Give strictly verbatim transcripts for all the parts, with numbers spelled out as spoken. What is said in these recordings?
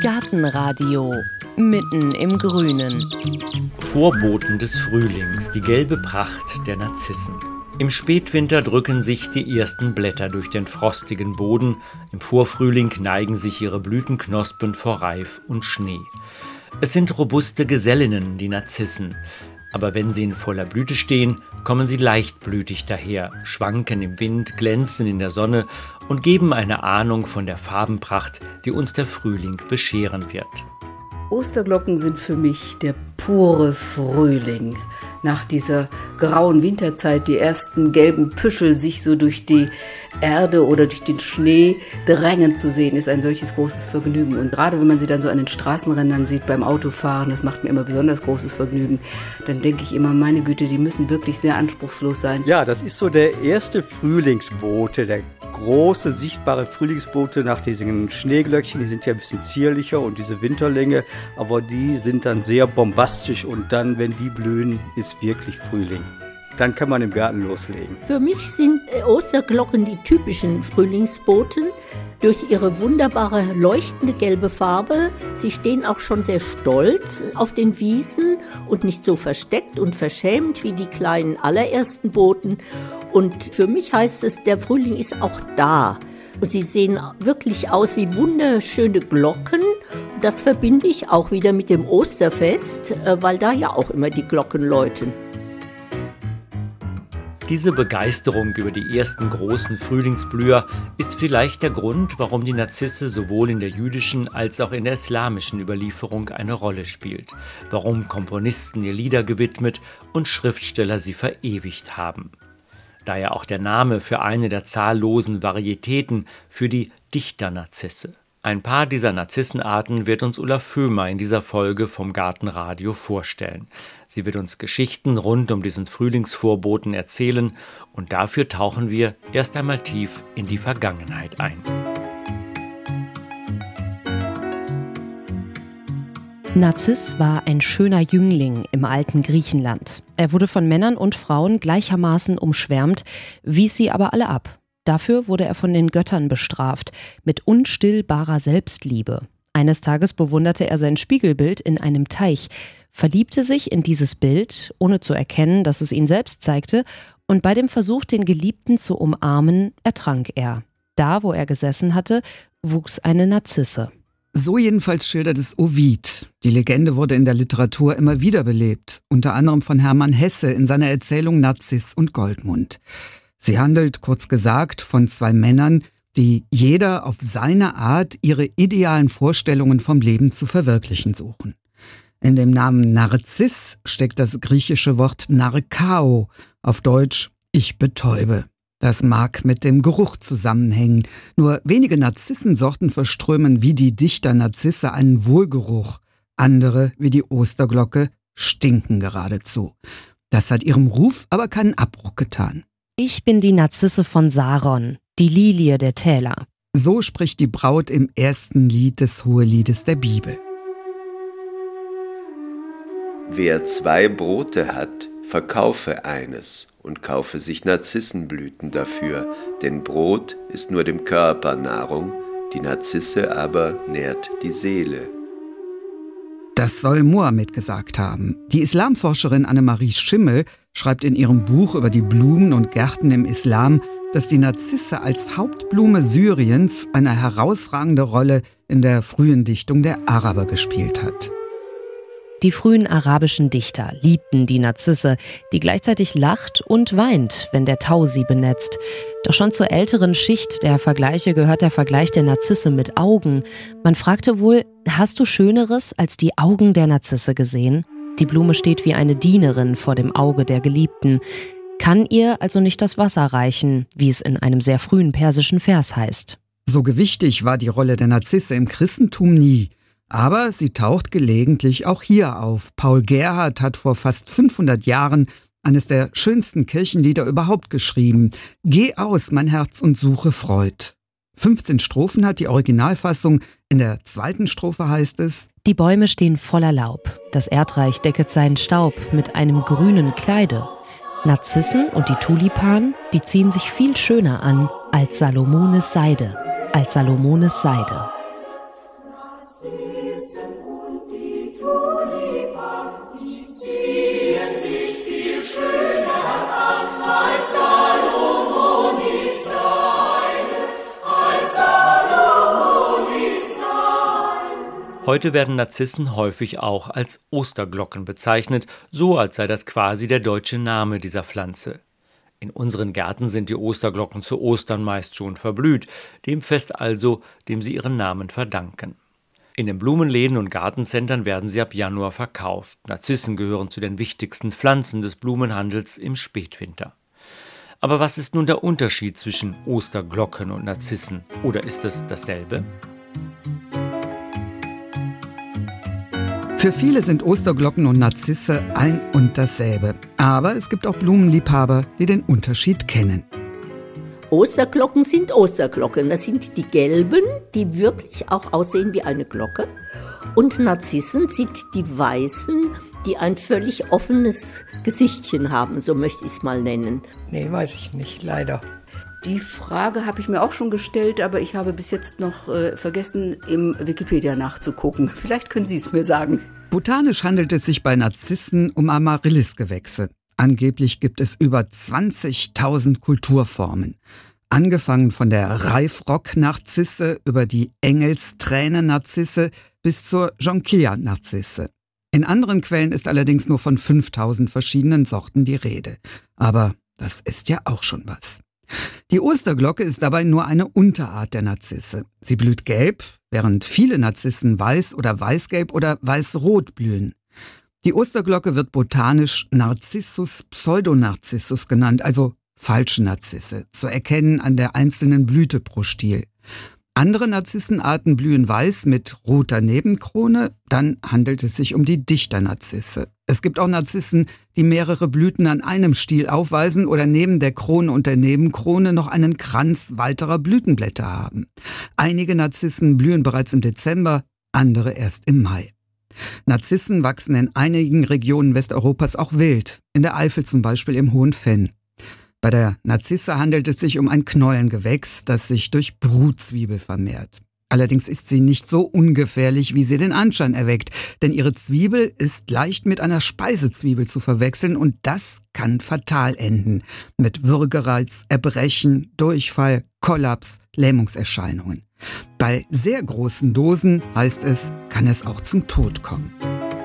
Gartenradio mitten im Grünen. Vorboten des Frühlings, die gelbe Pracht der Narzissen. Im Spätwinter drücken sich die ersten Blätter durch den frostigen Boden. Im Vorfrühling neigen sich ihre Blütenknospen vor Reif und Schnee. Es sind robuste Gesellinnen, die Narzissen. Aber wenn sie in voller Blüte stehen, kommen sie leichtblütig daher, schwanken im Wind, glänzen in der Sonne und geben eine Ahnung von der Farbenpracht, die uns der Frühling bescheren wird. Osterglocken sind für mich der pure Frühling. Nach dieser grauen Winterzeit die ersten gelben Püschel sich so durch die Erde oder durch den Schnee drängen zu sehen, ist ein solches großes Vergnügen. Und gerade wenn man sie dann so an den Straßenrändern sieht, beim Autofahren, das macht mir immer besonders großes Vergnügen, dann denke ich immer, meine Güte, die müssen wirklich sehr anspruchslos sein. Ja, das ist so der erste Frühlingsbote, der große, sichtbare Frühlingsbote nach diesen Schneeglöckchen. Die sind ja ein bisschen zierlicher und diese Winterlänge, aber die sind dann sehr bombastisch und dann, wenn die blühen, ist wirklich Frühling. Dann kann man im Garten loslegen. Für mich sind Osterglocken die typischen Frühlingsboten. Durch ihre wunderbare leuchtende gelbe Farbe. Sie stehen auch schon sehr stolz auf den Wiesen und nicht so versteckt und verschämt wie die kleinen allerersten Boten. Und für mich heißt es, der Frühling ist auch da. Und sie sehen wirklich aus wie wunderschöne Glocken. Das verbinde ich auch wieder mit dem Osterfest, weil da ja auch immer die Glocken läuten. Diese Begeisterung über die ersten großen Frühlingsblüher ist vielleicht der Grund, warum die Narzisse sowohl in der jüdischen als auch in der islamischen Überlieferung eine Rolle spielt, warum Komponisten ihr Lieder gewidmet und Schriftsteller sie verewigt haben. Daher auch der Name für eine der zahllosen Varietäten für die Dichternarzisse. Ein paar dieser Narzissenarten wird uns Ulla Föhmer in dieser Folge vom Gartenradio vorstellen. Sie wird uns Geschichten rund um diesen Frühlingsvorboten erzählen und dafür tauchen wir erst einmal tief in die Vergangenheit ein. Narziss war ein schöner Jüngling im alten Griechenland. Er wurde von Männern und Frauen gleichermaßen umschwärmt, wies sie aber alle ab. Dafür wurde er von den Göttern bestraft, mit unstillbarer Selbstliebe. Eines Tages bewunderte er sein Spiegelbild in einem Teich, verliebte sich in dieses Bild, ohne zu erkennen, dass es ihn selbst zeigte, und bei dem Versuch, den Geliebten zu umarmen, ertrank er. Da, wo er gesessen hatte, wuchs eine Narzisse. So jedenfalls schildert es Ovid. Die Legende wurde in der Literatur immer wieder belebt, unter anderem von Hermann Hesse in seiner Erzählung Narziss und Goldmund. Sie handelt, kurz gesagt, von zwei Männern, die jeder auf seine Art ihre idealen Vorstellungen vom Leben zu verwirklichen suchen. In dem Namen Narziss steckt das griechische Wort Narkao, auf Deutsch ich betäube. Das mag mit dem Geruch zusammenhängen. Nur wenige Narzissensorten verströmen wie die Dichter-Narzisse einen Wohlgeruch. Andere, wie die Osterglocke, stinken geradezu. Das hat ihrem Ruf aber keinen Abbruch getan. Ich bin die Narzisse von Saron, die Lilie der Täler. So spricht die Braut im ersten Lied des Hoheliedes der Bibel. Wer zwei Brote hat, verkaufe eines und kaufe sich Narzissenblüten dafür, denn Brot ist nur dem Körper Nahrung, die Narzisse aber nährt die Seele. Das soll Mohammed gesagt haben. Die Islamforscherin Annemarie Schimmel schreibt in ihrem Buch über die Blumen und Gärten im Islam, dass die Narzisse als Hauptblume Syriens eine herausragende Rolle in der frühen Dichtung der Araber gespielt hat. Die frühen arabischen Dichter liebten die Narzisse, die gleichzeitig lacht und weint, wenn der Tau sie benetzt. Doch schon zur älteren Schicht der Vergleiche gehört der Vergleich der Narzisse mit Augen. Man fragte wohl, hast du Schöneres als die Augen der Narzisse gesehen? Die Blume steht wie eine Dienerin vor dem Auge der Geliebten. Kann ihr also nicht das Wasser reichen, wie es in einem sehr frühen persischen Vers heißt. So gewichtig war die Rolle der Narzisse im Christentum nie. Aber sie taucht gelegentlich auch hier auf. Paul Gerhardt hat vor fast fünfhundert Jahren eines der schönsten Kirchenlieder überhaupt geschrieben. Geh aus, mein Herz, und suche Freud. fünfzehn Strophen hat die Originalfassung. In der zweiten Strophe heißt es: Die Bäume stehen voller Laub. Das Erdreich decket seinen Staub mit einem grünen Kleide. Narzissen und die Tulipanen, die ziehen sich viel schöner an als Salomones Seide. Als Salomones Seide. Heute werden Narzissen häufig auch als Osterglocken bezeichnet, so als sei das quasi der deutsche Name dieser Pflanze. In unseren Gärten sind die Osterglocken zu Ostern meist schon verblüht, dem Fest also, dem sie ihren Namen verdanken. In den Blumenläden und Gartencentern werden sie ab Januar verkauft. Narzissen gehören zu den wichtigsten Pflanzen des Blumenhandels im Spätwinter. Aber was ist nun der Unterschied zwischen Osterglocken und Narzissen? Oder ist es dasselbe? Für viele sind Osterglocken und Narzisse ein und dasselbe. Aber es gibt auch Blumenliebhaber, die den Unterschied kennen. Osterglocken sind Osterglocken. Das sind die gelben, die wirklich auch aussehen wie eine Glocke. Und Narzissen sind die weißen, die ein völlig offenes Gesichtchen haben, so möchte ich es mal nennen. Nee, weiß ich nicht, leider. Die Frage habe ich mir auch schon gestellt, aber ich habe bis jetzt noch äh, vergessen, im Wikipedia nachzugucken. Vielleicht können Sie es mir sagen. Botanisch handelt es sich bei Narzissen um Amaryllis-Gewächse. Angeblich gibt es über zwanzigtausend Kulturformen. Angefangen von der Reifrock-Narzisse über die Engelstränen-Narzisse bis zur Jonquilla-Narzisse. In anderen Quellen ist allerdings nur von fünftausend verschiedenen Sorten die Rede. Aber das ist ja auch schon was. Die Osterglocke ist dabei nur eine Unterart der Narzisse. Sie blüht gelb, während viele Narzissen weiß oder weißgelb oder weißrot blühen. Die Osterglocke wird botanisch Narcissus pseudonarcissus genannt, also falsche Narzisse, zu erkennen an der einzelnen Blüte pro Stiel. Andere Narzissenarten blühen weiß mit roter Nebenkrone, dann handelt es sich um die Dichternarzisse. Es gibt auch Narzissen, die mehrere Blüten an einem Stiel aufweisen oder neben der Krone und der Nebenkrone noch einen Kranz weiterer Blütenblätter haben. Einige Narzissen blühen bereits im Dezember, andere erst im Mai. Narzissen wachsen in einigen Regionen Westeuropas auch wild, in der Eifel zum Beispiel im Hohen Venn. Bei der Narzisse handelt es sich um ein Knollengewächs, das sich durch Brutzwiebel vermehrt. Allerdings ist sie nicht so ungefährlich, wie sie den Anschein erweckt, denn ihre Zwiebel ist leicht mit einer Speisezwiebel zu verwechseln und das kann fatal enden, mit Würgereiz, Erbrechen, Durchfall, Kollaps, Lähmungserscheinungen. Bei sehr großen Dosen, heißt es, kann es auch zum Tod kommen.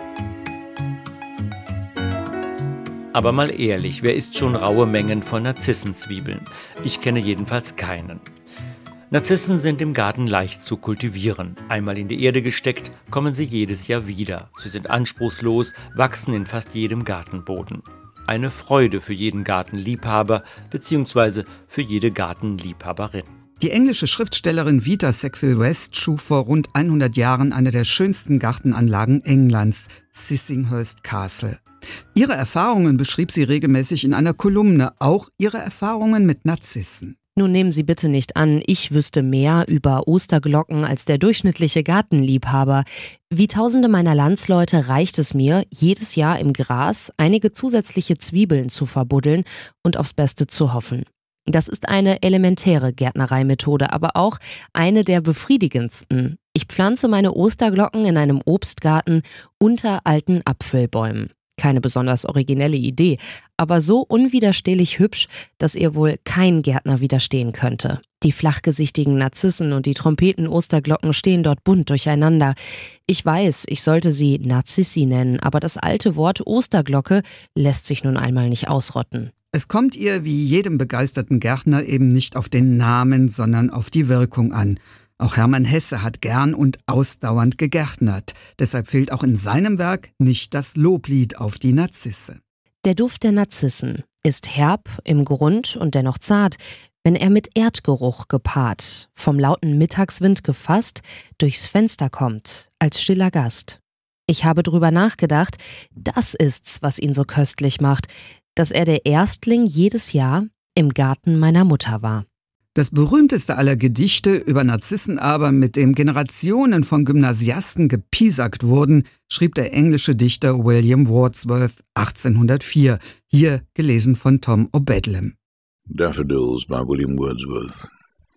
Aber mal ehrlich, wer isst schon raue Mengen von Narzissenzwiebeln? Ich kenne jedenfalls keinen. Narzissen sind im Garten leicht zu kultivieren. Einmal in die Erde gesteckt, kommen sie jedes Jahr wieder. Sie sind anspruchslos, wachsen in fast jedem Gartenboden. Eine Freude für jeden Gartenliebhaber bzw. für jede Gartenliebhaberin. Die englische Schriftstellerin Vita Sackville-West schuf vor rund hundert Jahren eine der schönsten Gartenanlagen Englands, Sissinghurst Castle. Ihre Erfahrungen beschrieb sie regelmäßig in einer Kolumne, auch ihre Erfahrungen mit Narzissen. Nun nehmen Sie bitte nicht an, ich wüsste mehr über Osterglocken als der durchschnittliche Gartenliebhaber. Wie tausende meiner Landsleute reicht es mir, jedes Jahr im Gras einige zusätzliche Zwiebeln zu verbuddeln und aufs Beste zu hoffen. Das ist eine elementäre Gärtnereimethode, aber auch eine der befriedigendsten. Ich pflanze meine Osterglocken in einem Obstgarten unter alten Apfelbäumen. Keine besonders originelle Idee, aber so unwiderstehlich hübsch, dass ihr wohl kein Gärtner widerstehen könnte. Die flachgesichtigen Narzissen und die Trompeten-Osterglocken stehen dort bunt durcheinander. Ich weiß, ich sollte sie Narzissi nennen, aber das alte Wort Osterglocke lässt sich nun einmal nicht ausrotten. Es kommt ihr wie jedem begeisterten Gärtner eben nicht auf den Namen, sondern auf die Wirkung an. Auch Hermann Hesse hat gern und ausdauernd gegärtnert. Deshalb fehlt auch in seinem Werk nicht das Loblied auf die Narzisse. Der Duft der Narzissen ist herb im Grund und dennoch zart, wenn er mit Erdgeruch gepaart, vom lauten Mittagswind gefasst, durchs Fenster kommt, als stiller Gast. Ich habe drüber nachgedacht, das ist's, was ihn so köstlich macht, dass er der Erstling jedes Jahr im Garten meiner Mutter war. Das berühmteste aller Gedichte über Narzissen aber, mit dem Generationen von Gymnasiasten gepiesackt wurden, schrieb der englische Dichter William Wordsworth achtzehnhundertvier, hier gelesen von Tom O'Bedlam. Daffodils by William Wordsworth.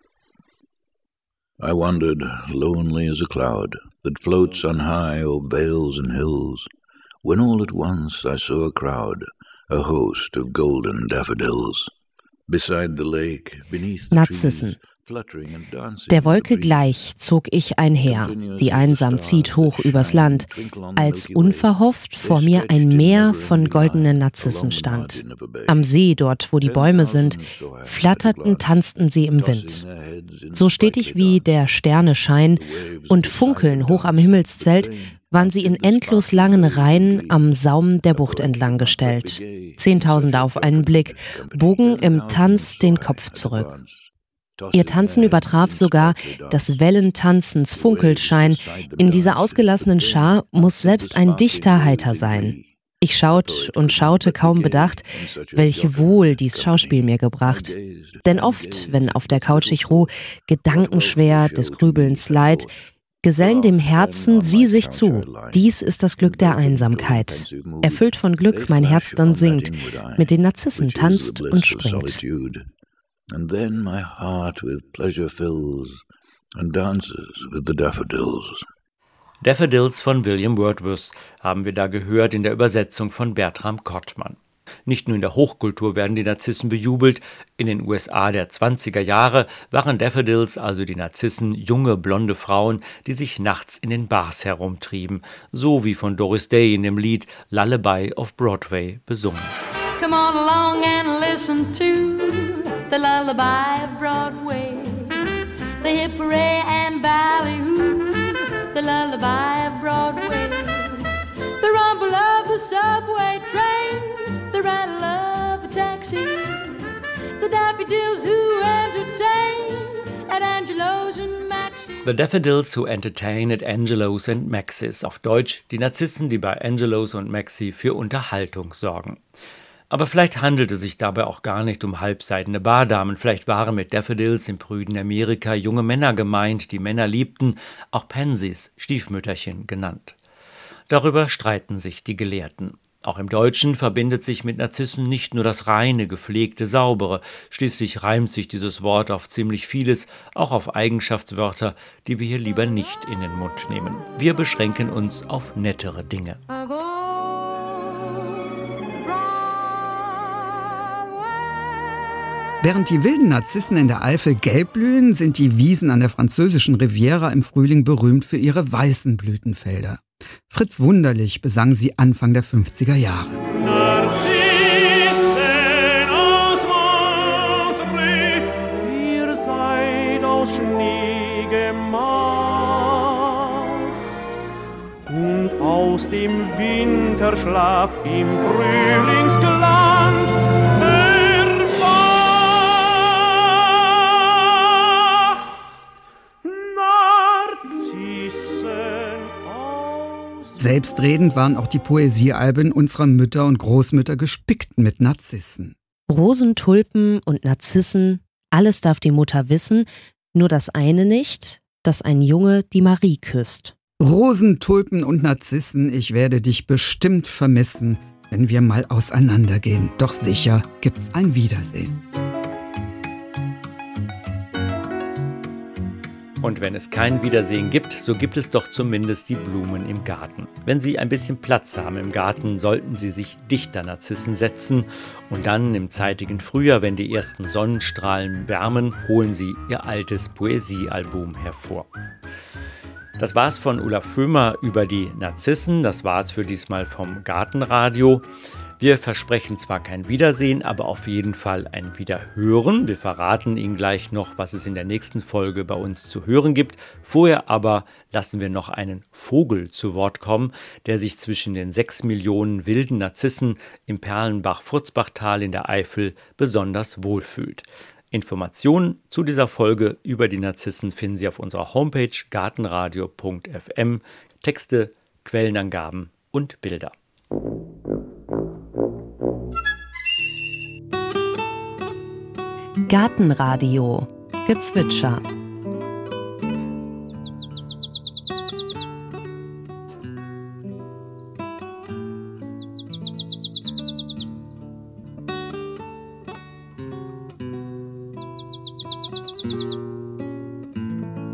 I wandered lonely as a cloud that floats on high o'er vales and hills, when all at once I saw a crowd, a host of golden daffodils. Narzissen, Der Wolke gleich zog ich einher, die einsam zieht hoch übers Land, als unverhofft vor mir ein Meer von goldenen Narzissen stand. Am See, dort wo die Bäume sind, flatterten, tanzten sie im Wind. So stetig wie der Sterne Schein und funkeln hoch am Himmelszelt, waren sie in endlos langen Reihen am Saum der Bucht entlang gestellt. Zehntausende auf einen Blick, bogen im Tanz den Kopf zurück. Ihr Tanzen übertraf sogar das Wellentanzens Funkelschein. In dieser ausgelassenen Schar muss selbst ein Dichter heiter sein. Ich schaut und schaute kaum bedacht, welche Wohl dies Schauspiel mir gebracht. Denn oft, wenn auf der Couch ich ruh, gedankenschwer des Grübelns Leid, gesellen dem Herzen sie sich zu. Dies ist das Glück der Einsamkeit. Erfüllt von Glück mein Herz dann singt, mit den Narzissen tanzt und springt. And then my heart with pleasure fills and dances with the daffodils. Daffodils von William Wordsworth haben wir da gehört in der Übersetzung von Bertram Kottmann. Nicht nur in der Hochkultur werden die Narzissen bejubelt. In den U S A der zwanziger Jahre waren Daffodils, also die Narzissen, junge blonde Frauen, die sich nachts in den Bars herumtrieben, so wie von Doris Day in dem Lied Lullaby of Broadway besungen. Come on along and listen to the lullaby of Broadway, the hip-hooray and ballyhoo, the lullaby of Broadway, the rumble of the subway train, the rattle of a taxi, the daffodils who entertain at Angelo's and Maxie's. The Daffodils who entertain at Angelo's and Maxie's, auf Deutsch die Narzissen, die bei Angelo's und Maxie für Unterhaltung sorgen. Aber vielleicht handelte es sich dabei auch gar nicht um halbseidene Bardamen. Vielleicht waren mit Daffodils im prüden Amerika junge Männer gemeint, die Männer liebten, auch Pansies, Stiefmütterchen genannt. Darüber streiten sich die Gelehrten. Auch im Deutschen verbindet sich mit Narzissen nicht nur das reine, gepflegte, saubere. Schließlich reimt sich dieses Wort auf ziemlich vieles, auch auf Eigenschaftswörter, die wir hier lieber nicht in den Mund nehmen. Wir beschränken uns auf nettere Dinge. Während die wilden Narzissen in der Eifel gelb blühen, sind die Wiesen an der französischen Riviera im Frühling berühmt für ihre weißen Blütenfelder. Fritz Wunderlich besang sie Anfang der fünfziger Jahre. Narzissen aus Montreux, ihr seid aus Schnee gemacht und aus dem Winterschlaf im Frühlingsglanz Selbstredend waren auch die Poesiealben unserer Mütter und Großmütter gespickt mit Narzissen. Rosen, Tulpen und Narzissen, alles darf die Mutter wissen, nur das eine nicht, dass ein Junge die Marie küsst. Rosen, Tulpen und Narzissen, ich werde dich bestimmt vermissen, wenn wir mal auseinandergehen. Doch sicher gibt's ein Wiedersehen. Und wenn es kein Wiedersehen gibt, so gibt es doch zumindest die Blumen im Garten. Wenn Sie ein bisschen Platz haben im Garten, sollten Sie sich dichter Narzissen setzen und dann im zeitigen Frühjahr, wenn die ersten Sonnenstrahlen wärmen, holen Sie Ihr altes Poesiealbum hervor. Das war's von Ulla Föhmer über die Narzissen, das war's für diesmal vom Gartenradio. Wir versprechen zwar kein Wiedersehen, aber auf jeden Fall ein Wiederhören. Wir verraten Ihnen gleich noch, was es in der nächsten Folge bei uns zu hören gibt. Vorher aber lassen wir noch einen Vogel zu Wort kommen, der sich zwischen den sechs Millionen wilden Narzissen im Perlenbach-Furzbachtal in der Eifel besonders wohlfühlt. Informationen zu dieser Folge über die Narzissen finden Sie auf unserer Homepage gartenradio punkt f m. Texte, Quellenangaben und Bilder. Gartenradio Gezwitscher.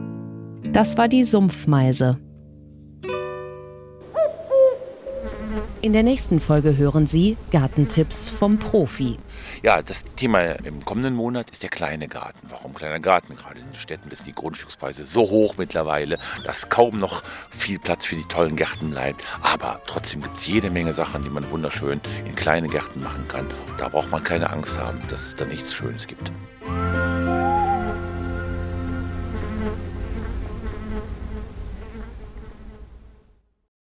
Das war die Sumpfmeise. In der nächsten Folge hören Sie Gartentipps vom Profi. Ja, das Thema im kommenden Monat ist der kleine Garten. Warum kleiner Garten? Gerade in den Städten sind die Grundstückspreise so hoch mittlerweile, dass kaum noch viel Platz für die tollen Gärten bleibt. Aber trotzdem gibt es jede Menge Sachen, die man wunderschön in kleine Gärten machen kann. Und da braucht man keine Angst haben, dass es da nichts Schönes gibt.